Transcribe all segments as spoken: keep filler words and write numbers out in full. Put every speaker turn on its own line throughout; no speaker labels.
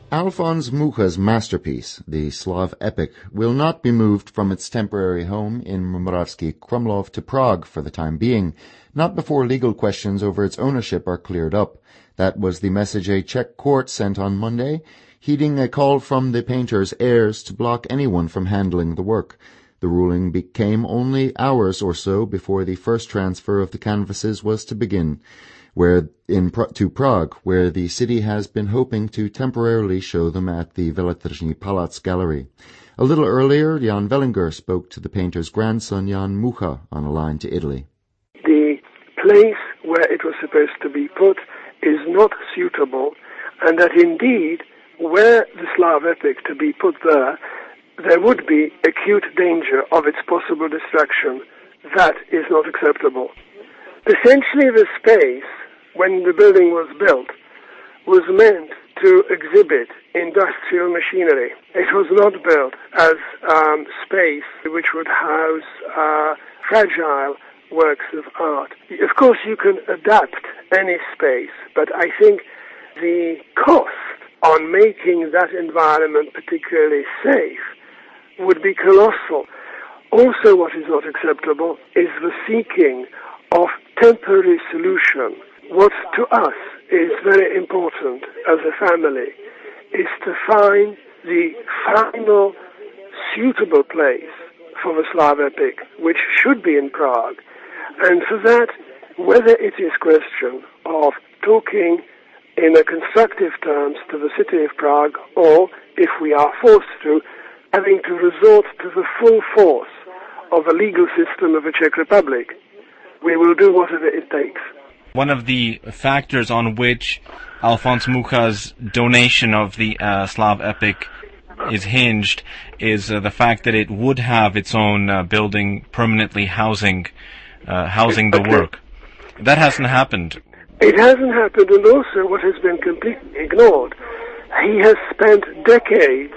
Alfons Mucha's masterpiece, the Slav epic, will not be moved from its temporary home in Moravsky Krumlov to Prague for the time being, not before legal questions over its ownership are cleared up. That was the message a Czech court sent on Monday, heeding a call from the painter's heirs to block anyone from handling the work. The ruling came only hours or so before the first transfer of the canvases was to begin, where in to Prague, where the city has been hoping to temporarily show them at the Veletržní Palác Gallery. A little earlier, Jan Wellinger spoke to the painter's grandson, Jan Mucha, on a line to Italy.
The place where it was supposed to be put is not suitable, and that indeed, were the Slav epic to be put there, there would be acute danger of its possible destruction. That is not acceptable. Essentially, the space, when the building was built, was meant to exhibit industrial machinery. It was not built as um, space which would house uh, fragile works of art. Of course, you can adapt any space, but I think the cost on making that environment particularly safe would be colossal. Also, what is not acceptable is the seeking of temporary solution. What to us is very important as a family is to find the final suitable place for the Slav epic, which should be in Prague. And for that, whether it is question of talking in a constructive terms to the city of Prague, or, if we are forced to, having to resort to the full force of the legal system of the Czech Republic, we will do whatever it takes.
One of the factors on which Alfons Mucha's donation of the uh, Slav epic is hinged is uh, the fact that it would have its own uh, building permanently housing uh, housing the
okay.
work. That hasn't happened.
It hasn't happened, and also what has been completely ignored. He has spent decades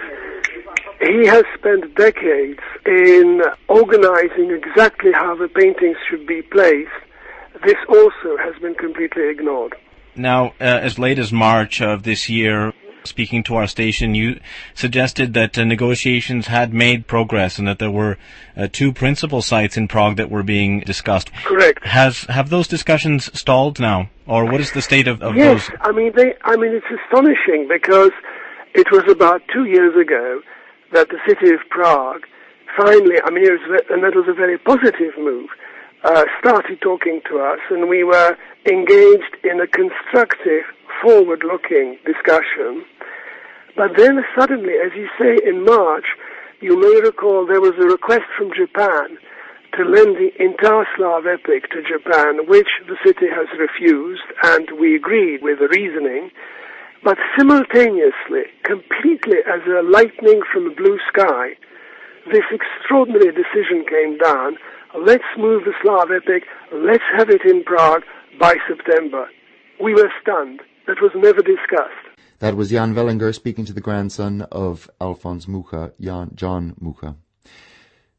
He has spent decades in organizing exactly how the paintings should be placed. This also has been completely ignored.
Now, uh, as late as March of this year, speaking to our station, you suggested that uh, negotiations had made progress and that there were uh, two principal sites in Prague that were being discussed.
Correct.
Has have those discussions stalled now, or what is the state of, of
yes,
those?
Yes, I mean, they. I mean, it's astonishing because it was about two years ago that the city of Prague finally, I mean, it was, and that was a very positive move, uh, started talking to us, and we were engaged in a constructive, forward-looking discussion. But then suddenly, as you say, in March, you may recall there was a request from Japan to lend the entire Slav epic to Japan, which the city has refused, and we agreed with the reasoning. But simultaneously, completely as a lightning from the blue sky, this extraordinary decision came down. Let's move the Slav epic, let's have it in Prague by September. We were stunned. That was never discussed.
That was Jan Wellinger speaking to the grandson of Alfons Mucha, Jan, John Mucha.